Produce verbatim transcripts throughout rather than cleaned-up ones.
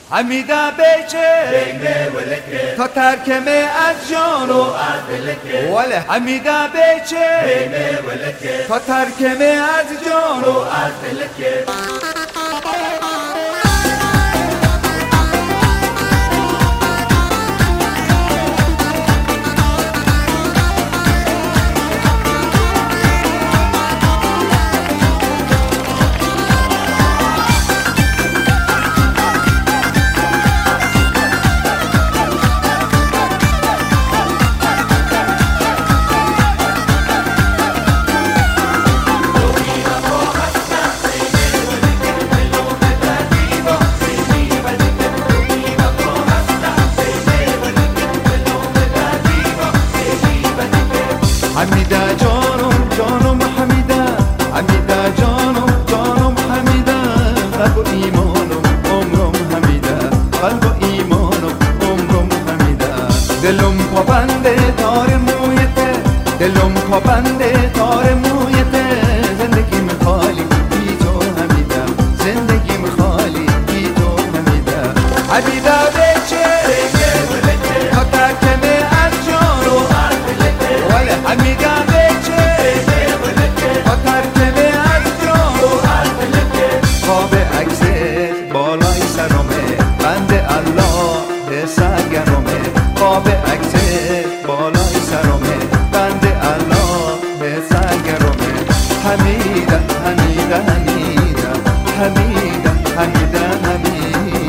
حمیده بیچه تا ترکمه از جان و وله حمیده بیچه تا ترکمه از جان و حمیده جانم جانم حمیده حمیده جانم جانم حمیده قلب و ایمانم عمرم حمیده قلب و ایمانم عمرم حمیده دلم پابنده تار مویته دلم پابنده تار مویته زندگیم خالی بی تو حمیده زندگیم خالی بی تو حمیده حمیده بیچه تا ترکمه از جان و ولی حمیده بیچه تا ترکمه از جان و خواب عکست بالای سرمه بند الله به سرگرمه خواب عکست بالای سرمه بند الله به سرگرمه حمیده حمیده حمیده حمیده حمیده حمیده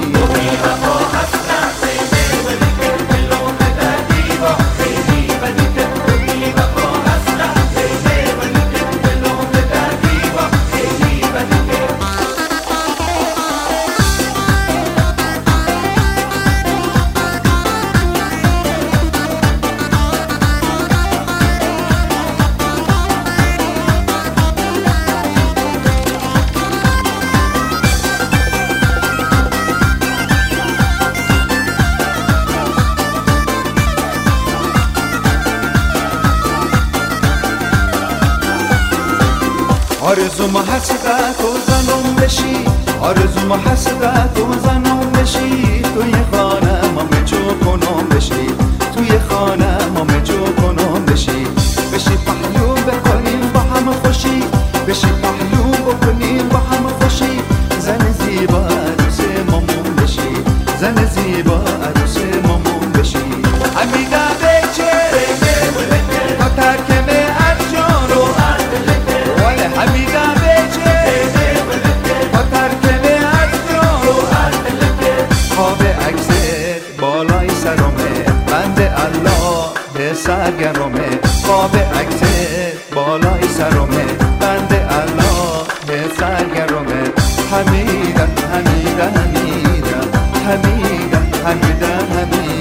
آرزوم حسرت تو زنم بشی آرزوم حسرت تو زنم بشی توی خانه همه جو کنم بشی توی خانه همه جو کنم بشی بشی پهلو بکنیم با هم خوشی بشی پهلو بکنیم با هم خوشی زن زیبا عروس مامون بشی زن زیبا عروس مامون بشی حمیده بیچه تا ترکمه از جان و ولی حمیده بیچه تا ترکمه از جان و خواب عکست بالای سرمه بند الله به سرگرمه خواب عکست بالای سرمه بند الله به سرگرمه حمیده حمیده حمیده حمیده حمیده حمیده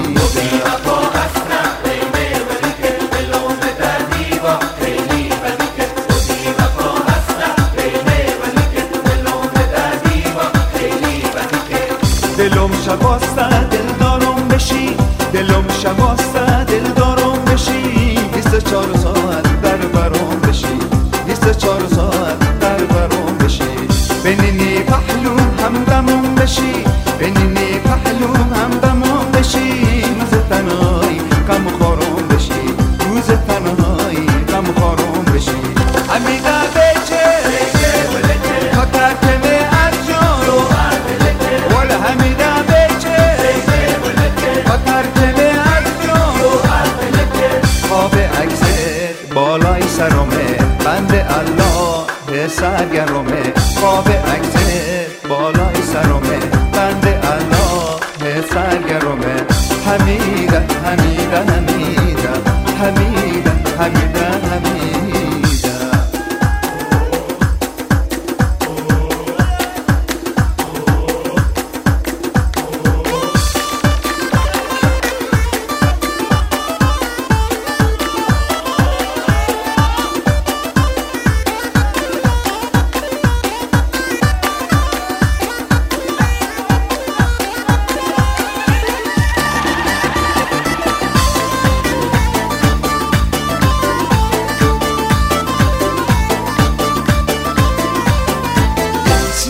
دلم شباسته دل دارم بشی دلم شباسته دل دارم بشی بیست و چهار ساعت در برام بشی بیست و چهار ساعت در برام بشی بنینی پهلو همدمم بشی بنینی پهلو همدمم بشی روز تنهایی غم خورم بشی روز تنهایی غم خورم بشی حمیده بیچه تا ترکمه از جان و ولی حمیده بیچه تا ترکمه از جان و خواب عکست بالای سرمه بند الله به سرگرمه خواب عکست بالای سرمه بند الله به سرگرمه حمیده حمیده حمیده حمیده حمیده حمیده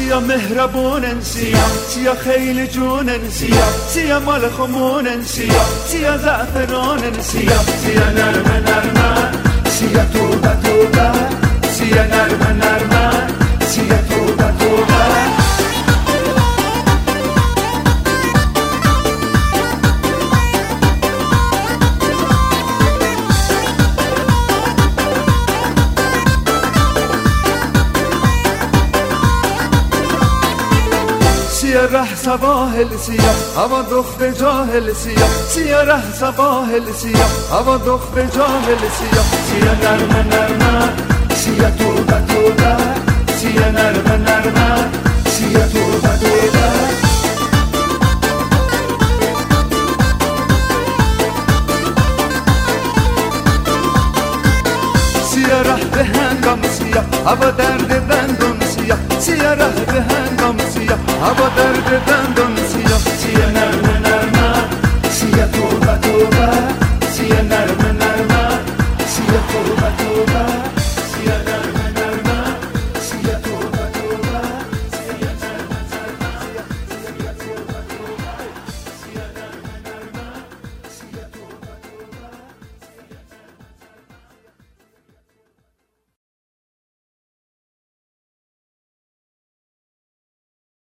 سیاه مهربونن سیاه سیاه خیلی جونن سیاه سیاه مال خمونن سیاه سیاه زعفرانن سیاه سیاه نرمه نرمه سیاه توبه توبه سیاه نرمه نرمه سیاه توبه توبه سیاه ره سواحل سیاه هوا دخت جاهل سیاه سیاه ره سواحل سیاه هوا دخت جاهل سیاه سیاه نرمه نرمه سیاه توبه توبه سیاه نرمه نرمه سیاه توبه توبه سیاه ره به هنگام سیاه هوا درد دندون سیاه سیاه ره به هنگام سیاه هوا درد دندون